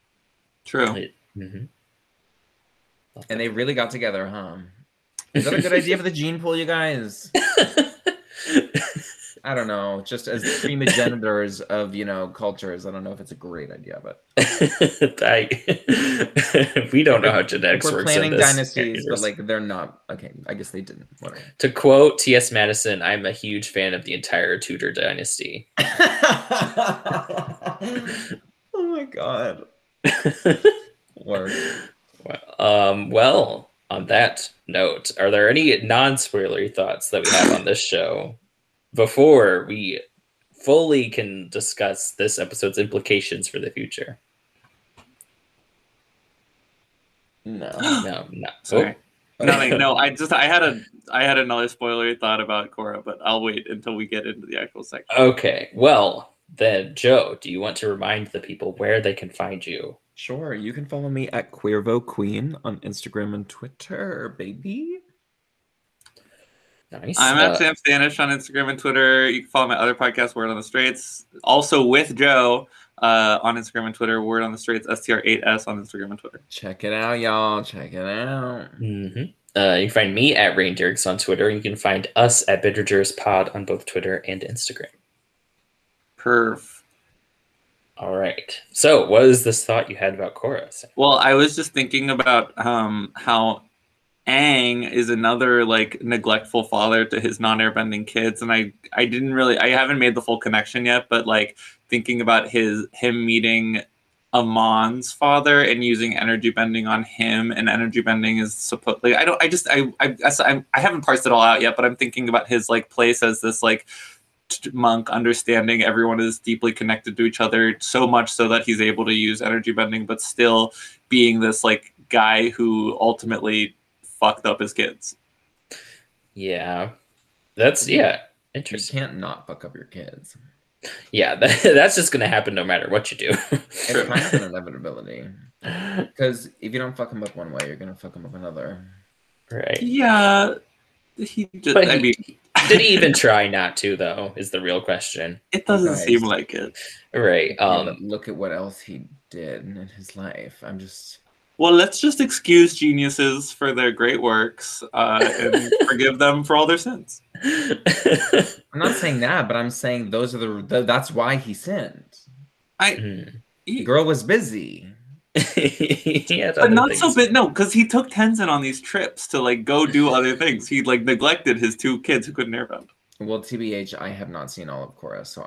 true. it, mhm. And they really got together, huh? Is that a good idea for the gene pool, you guys? I don't know. Just as primogenitors of, you know, cultures, I don't know if it's a great idea, but I, we don't know how genetics we're works. planning in this dynasties, universe. but like they're not. Okay, I guess they didn't. Whatever. To quote T S Madison, I'm a huge fan of the entire Tudor dynasty. Oh my god. Word. Well, um, well, on that note, are there any non-spoilery thoughts that we have on this show before we fully can discuss this episode's implications for the future? No. No, no. Sorry. Oh. Nothing. No, I just I had a I had another spoilery thought about Korra, but I'll wait until we get into the actual section. Okay, well, then, Joe, do you want to remind the people where they can find you? Sure, you can follow me at Queervo Queen on Instagram and Twitter, baby. Nice. I'm at Uh, Sam Stanish on Instagram and Twitter. You can follow my other podcast, Word on the Straits. Also with Joe uh, on Instagram and Twitter, Word on the Straits, S T R eight S on Instagram and Twitter. Check it out, y'all. Check it out. mhm. Uh, you can find me at Rain Dirks on Twitter. You can find us at Bittergers Pod on both Twitter and Instagram. Perf. All right. So, what is this thought you had about Korra? Sam? Well, I was just thinking about um, how Aang is another like neglectful father to his non-airbending kids, and I I didn't really I haven't made the full connection yet, but like thinking about his him meeting Amon's father and using energy bending on him, and energy bending is supposed like I don't I just I I I I haven't parsed it all out yet, but I'm thinking about his like place as this like monk, understanding everyone is deeply connected to each other, so much so that he's able to use energy bending, but still being this like guy who ultimately fucked up his kids. Yeah, that's yeah You interesting. can't not fuck up your kids. Yeah, that, that's just gonna happen no matter what you do. It's kind of an inevitability. Because if you don't fuck them up one way, you're gonna fuck them up another. Right. Yeah, he just. But I he- mean, Did he even try not to, though, is the real question. it doesn't Guys. seem like it. Right. Yeah, but Um, look at what else he did in his life. I'm just. Well, let's just excuse geniuses for their great works uh, and forgive them for all their sins. I'm not saying that, but I'm saying those are the. the that's why he sinned. I, Hmm. The he, girl was busy. He had but other not so things. bit. No, because he took Tenzin on these trips to like go do other things. He like neglected his two kids who couldn't airbend. Well, T B H, I have not seen all of Korra, so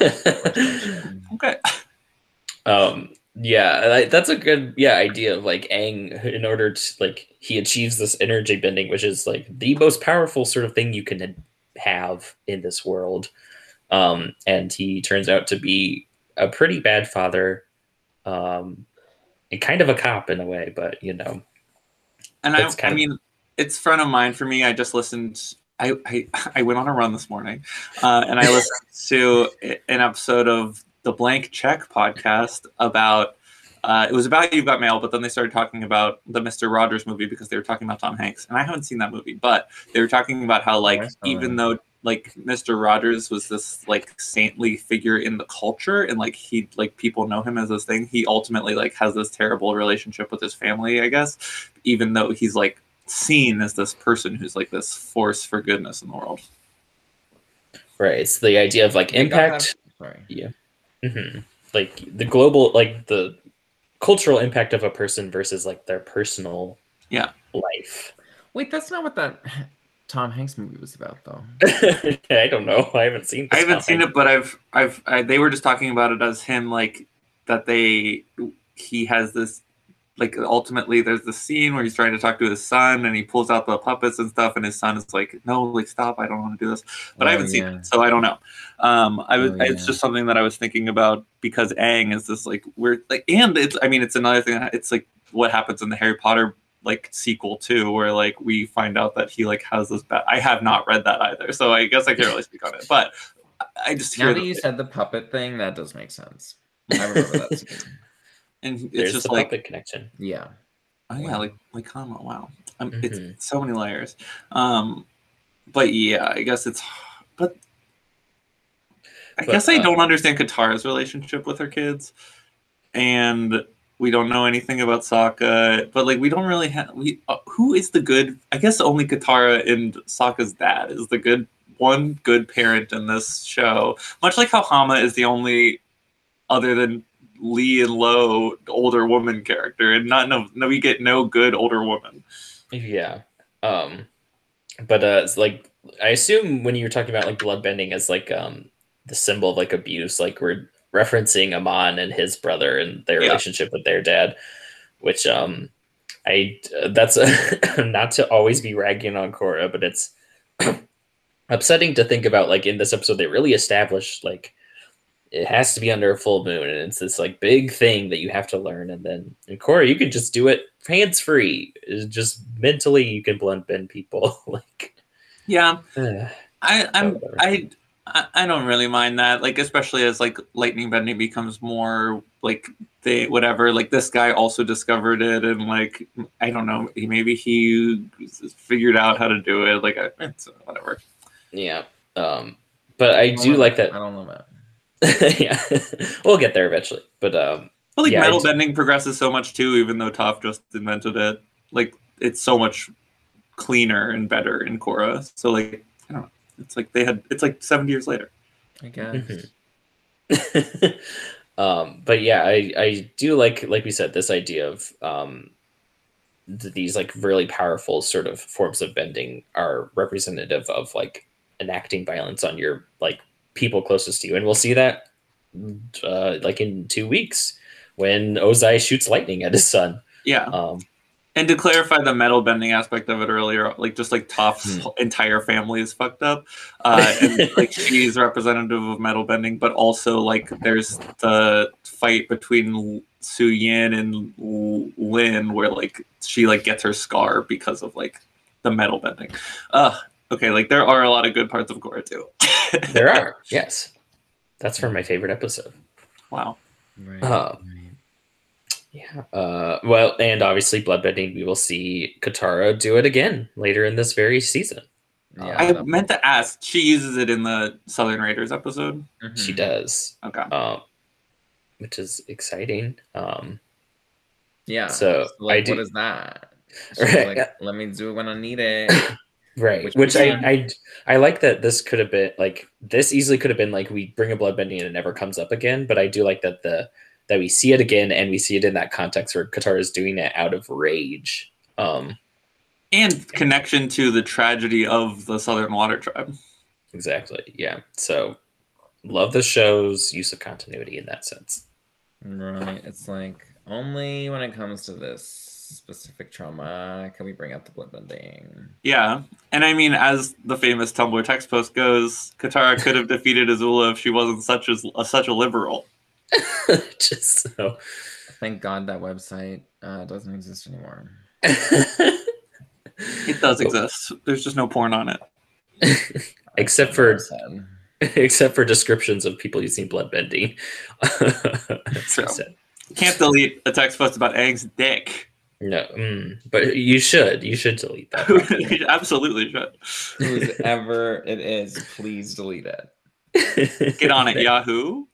I. Okay. Um, yeah, I- that's a good yeah idea of like Aang, in order to like he achieves this energy bending, which is like the most powerful sort of thing you can have in this world. Um, and he turns out to be a pretty bad father, um, and kind of a cop in a way, but you know, And I, That's kind I of- mean, it's front of mind for me. I just listened. I, I, I went on a run this morning, uh, and I listened to an episode of the Blank Check podcast about. Uh, it was about You've Got Mail, but then they started talking about the Mister Rogers movie because they were talking about Tom Hanks, and I haven't seen that movie, but they were talking about how like I saw even it. though like Mister Rogers was this like saintly figure in the culture, and like he like people know him as this thing, he ultimately like has this terrible relationship with his family, I guess, even though he's like seen as this person who's like this force for goodness in the world. right? It's the idea of like They got impact. that- Sorry. Yeah. hmm Like the global, like the cultural impact of a person versus like their personal Yeah. life. Wait, that's not what that Tom Hanks movie was about, though. I don't know. I haven't seen. I this haven't Tom seen Hanks- it, but I've I've I, they were just talking about it as him like that they he has this like ultimately there's the scene where he's trying to talk to his son and he pulls out the puppets and stuff and his son is like, no, like stop, I don't want to do this. But I Oh, haven't seen yeah. it, so I don't know. Um, I was Oh, it's yeah. just something that I was thinking about because Aang is this like weird like and it's I mean it's another thing that- it's like what happens in the Harry Potter like sequel too, where like we find out that he like has this bad. I have not read that either, so I guess I can't really speak on it. But I just hear Now that that you said the puppet thing, that does make sense. I remember that scene. and it's There's just the like puppet connection. Yeah. oh yeah, like like Kama. Wow, um, Mhm. it's so many layers. Um, but yeah, I guess it's but I But, guess I uh, don't understand Katara's relationship with her kids, and we don't know anything about Sokka. But like we don't really have we uh, who is the good? I guess only Katara and Sokka's dad is the good one good parent in this show. Much like how Hama is the only other than Lee and Lo older woman character, and not no no we get no good older woman. Yeah. Um, but uh, it's like I assume when you were talking about like bloodbending as like um the symbol of like abuse, like we're referencing Amon and his brother and their Yeah. relationship with their dad, which um I uh, that's a, not to always be ragging on Korra, but it's upsetting to think about. Like in this episode, they really established like it has to be under a full moon, and it's this like big thing that you have to learn. And then in Korra, you can just do it hands free. Just mentally, you can blend bend people. like, Yeah, uh, I I'm whatever. I I I don't really mind that. Like especially as like lightning bending becomes more like they whatever. Like this guy also discovered it, and like I don't know, he- maybe he figured out how to do it. Like I, it's whatever. yeah. Um, but I don't do know like that. that. I don't know that. yeah, we'll get there eventually. But um, But like Yeah, I metal d- bending progresses so much too, even though Toph just invented it. Like it's so much cleaner and better in Korra. So like I don't know. It's like they had. It's like seventy years later. I guess. Mhm. um, but yeah, I I do like like we said this idea of um th- these like really powerful sort of forms of bending are representative of like enacting violence on your like people closest to you, and we'll see that uh, like in two weeks when Ozai shoots lightning at his son. Yeah. Um, And to clarify the metal bending aspect of it earlier, like just like Toph's Hmm. entire family is fucked up, uh, and like she's representative of metal bending, but also like there's the fight between Su Yin and Lin where like she like gets her scar because of like the metal bending. Uh, okay, like there are a lot of good parts of Korra too. There are, yes. That's from my favorite episode. Wow. Right. Uh, right. Yeah. Uh, well, and obviously bloodbending, we will see Katara do it again later in this very season. Yeah, I that- meant to ask. She uses it in the Southern Raiders episode. She Mhm. does, Okay. um, which is exciting. Um, Yeah. So, like, I what do- is that? She's Right. like, let me do it when I need it. right. Which Which, we I, can. I I like that this could have been like this easily could have been like we bring a bloodbending and it never comes up again. But I do like that the that we see it again and we see it in that context where Katara is doing it out of rage. Um, And connection to the tragedy of the Southern Water Tribe. exactly. Yeah. So love the show's use of continuity in that sense. Right. It's like only when it comes to this specific trauma can we bring up the bloodbending. Yeah, and I mean, as the famous Tumblr text post goes, Katara could have defeated Azula if she wasn't such as uh, such a liberal. Just so. Thank God that website uh, doesn't exist anymore. It does exist. There's just no porn on it. Except for Sad. except for descriptions of people using bloodbending. That's True. what I said. Can't delete a text post about Aang's dick. No, mm, but you should. You should delete that. You absolutely should. Whoever it is, please delete it. Get on it, Yahoo.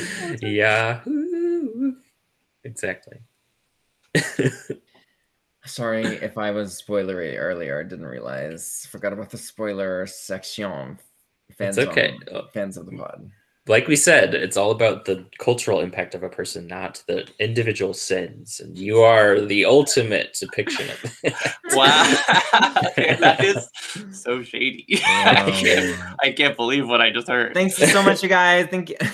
Yahoo! Exactly. Sorry if I was spoilery earlier. I didn't realize. Forgot about the spoiler section. Fans It's okay. on- fans of the pod. Like we said, it's all about the cultural impact of a person, not the individual sins. And you are the ultimate depiction of it. Wow, that is so shady. I, Wow. can't, I can't believe what I just heard. Thanks so much, you guys. Thank you.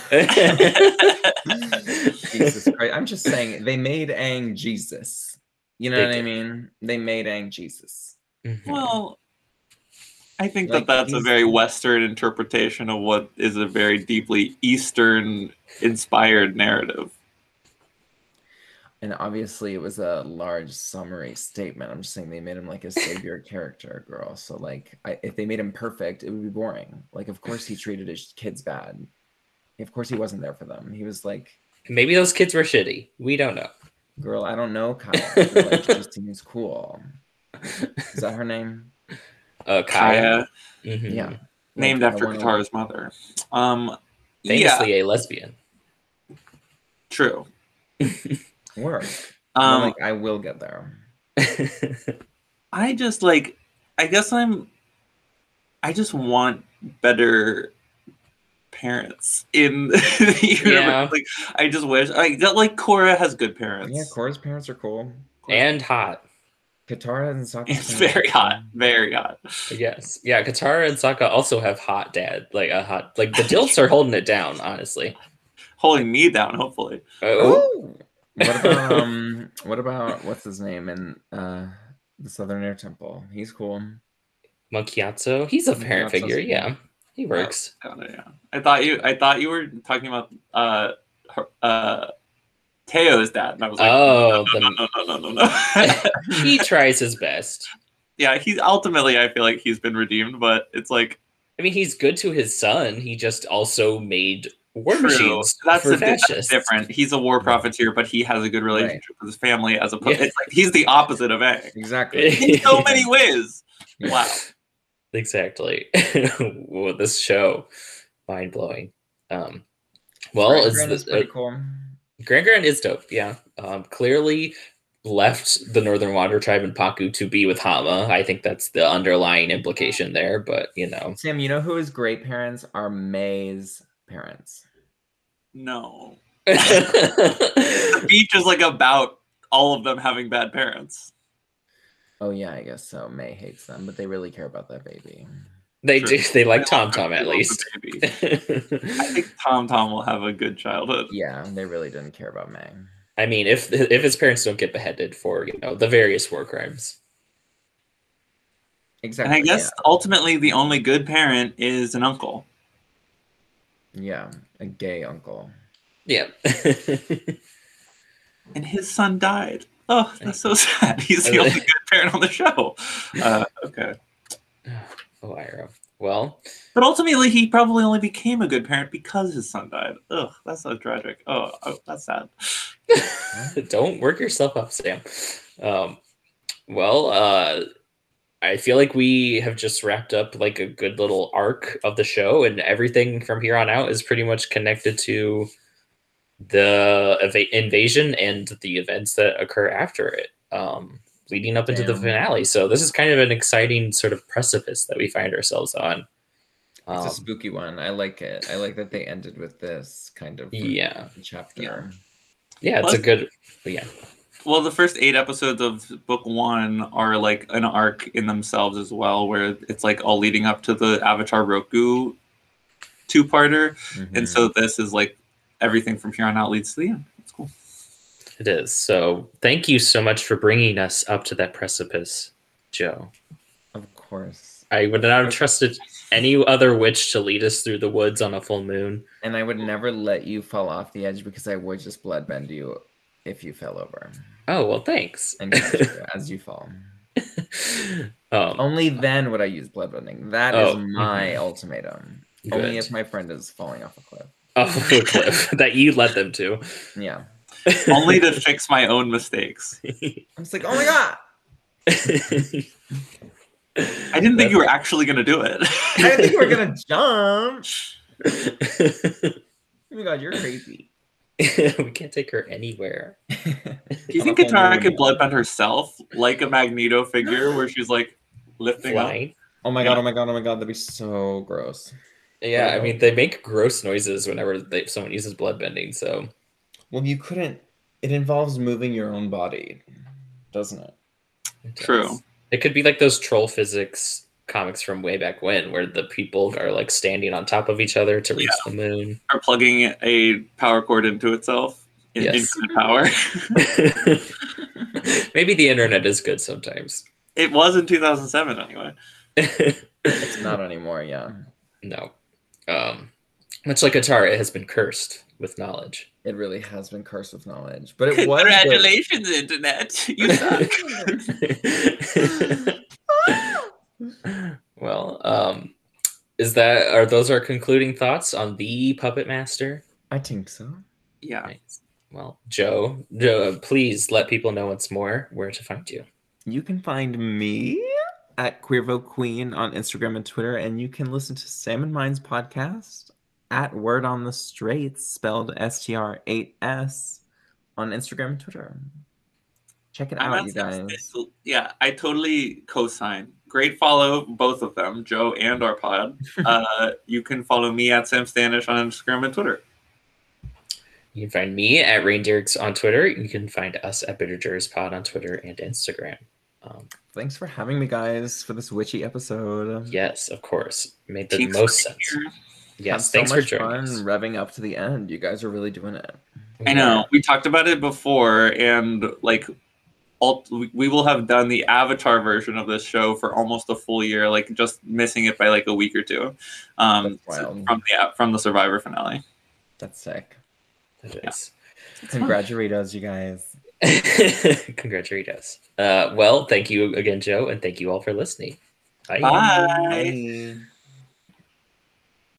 Jesus Christ. I'm just saying, they made Aang Jesus. You know They what I did. mean? They made Aang Jesus. Mhm. Well, I think Like, that that's a he's- very Western interpretation of what is a very deeply Eastern inspired narrative. And obviously, it was a large summary statement. I'm just saying they made him like a savior character, girl. So, like, I, if they made him perfect, it would be boring. Like, of course, he treated his kids bad. Of course, he wasn't there for them. He was like, Maybe those kids were shitty. We don't know. girl, I don't know, Kyle. Like, she just seems cool. Is that her name? Uh, Kaya. Kaya, Mhm. Yeah. named Like, I after wanna- Katara's mother. Um, yeah, Famously a lesbian. true. Work. Um, like, I will get there. I just like, I guess I'm, I just want better parents in the universe. Yeah. Like, I just wish, I like Korra has good parents. Yeah, Korra's parents are cool. And hot. Katara and Sokka. It's very hot, very hot. Yes. Yeah, Katara and Sokka also have hot dad. Like a hot like the Dilts are holding it down, honestly. Holding me down, hopefully. Oh, Oh. What about um? What about what's his name in uh the Southern Air Temple? He's cool. Monkiatsu. He's a parent Monkiatsu's figure, cool. yeah. He works. Got it, yeah. I thought you, I thought you were talking about uh, her, uh, Teo's dad, and I was like, Oh, no, the, no, no, no, no, no. he tries his best. Yeah, he's ultimately, I feel like he's been redeemed, but it's like I mean, he's good to his son. He just also made war true. machines That's, for a, that's fascists. different. He's a war profiteer, but he has a good relationship with his family. As opposed, Yeah. it's like he's the opposite of Aang Exactly. in so many ways. Wow. Exactly. Well, this show, mind blowing. Um, well, Grand it's Grand is the, pretty uh, cool. Grand Grand is dope. Yeah. Um, clearly left the Northern Water Tribe and Paku to be with Hama. I think that's the underlying implication there. But you know, Sam, you know who his great parents are? May's parents. No, the beach is like about all of them having bad parents. Oh yeah, I guess so. May hates them, but they really care about that baby. they True. do. They like They Tom love- Tom they at love the least. baby. I think Tom Tom will have a good childhood. Yeah, they really didn't care about May. I mean, if if his parents don't get beheaded for, you know, the various war crimes. Exactly. And I guess yeah. ultimately the only good parent is an uncle. Yeah, a gay uncle. Yeah. And his son died. Oh, that's so sad. He's the only good parent on the show. Uh, okay. Oh, Iroh. Well, but ultimately, he probably only became a good parent because his son died. Ugh, that's so tragic. Oh, oh that's sad. Don't work yourself up, Sam. Um, well, uh, I feel like we have just wrapped up like a good little arc of the show, and everything from here on out is pretty much connected to the ev- invasion and the events that occur after it, um, leading up into Damn. the finale. So this is kind of an exciting sort of precipice that we find ourselves on. It's Um, a spooky one. I like it. I like that they ended with this kind of yeah, chapter. Yeah, yeah it's Plus, a good. Yeah. Well, the first eight episodes of book one are like an arc in themselves as well, where it's like all leading up to the Avatar Roku two-parter, Mm-hmm. and so this is like everything from here on out leads to the end. That's cool. It is. So thank you so much for bringing us up to that precipice, Joe. Of course. I would not have trusted any other witch to lead us through the woods on a full moon. And I would never let you fall off the edge because I would just bloodbend you if you fell over. Oh, well, thanks. And catch you as you fall. um, Only then would I use bloodbending. That Oh, is my mhm. ultimatum. Good. Only if my friend is falling off a cliff. Off a cliff that you led them to. Yeah. Only to fix my own mistakes. I'm just like, oh my god! I didn't think you were actually going to do it. I didn't think you were gonna jump. Oh my god, you're crazy. We can't take her anywhere. Do you think Katara could bloodbend herself like a Magneto figure where she's like lifting Flying. up? Oh my god, oh my god, oh my god, that'd be so gross. Yeah, I mean, they make gross noises whenever they, someone uses bloodbending, so... Well, you couldn't... It involves moving your own body, doesn't it? It True. does. It could be like those troll physics comics from way back when, where the people are like standing on top of each other to reach Yeah. the moon. Or plugging a power cord into itself in Yes. infinite power. Maybe the internet is good sometimes. It was in two thousand seven anyway. It's not anymore, yeah. No. Um, much like Atara, it has been cursed with knowledge. It really has been cursed with knowledge. But it was... Congratulations, internet. You suck. Well, um, is that are those our concluding thoughts on the Puppet Master? I think so. Yeah. Nice. Well, Joe, Joe, please let people know once more where to find you. You can find me at Queervo Queen on Instagram and Twitter, and you can listen to Sam and Mine's podcast at Word on the Straits, spelled S T R eight S, on Instagram and Twitter. Check it I'm out, at you Sam guys. Stitzel. Yeah, I totally co-sign. Great follow, both of them, Joe and our pod. Uh, you can follow me at Sam Stanish on Instagram and Twitter. You can find me at Reindeerx on Twitter. You can find us at Bitterjurors Pod on Twitter and Instagram. Um, Thanks for having me, guys, for this witchy episode. yes, of course. Made the Team most Spirit sense. here. Yes, Had so thanks for much joining fun us. revving up to the end. You guys are really doing it. I know. We talked about it before, and like, all, we we will have done the Avatar version of this show for almost a full year, like just missing it by like a week or two, um, That's wild. from the from the Survivor finale. That's sick. That is. Congratulations, you guys. Congratulations. Uh, well, thank you again, Joe, and thank you all for listening. Bye. Bye. Bye.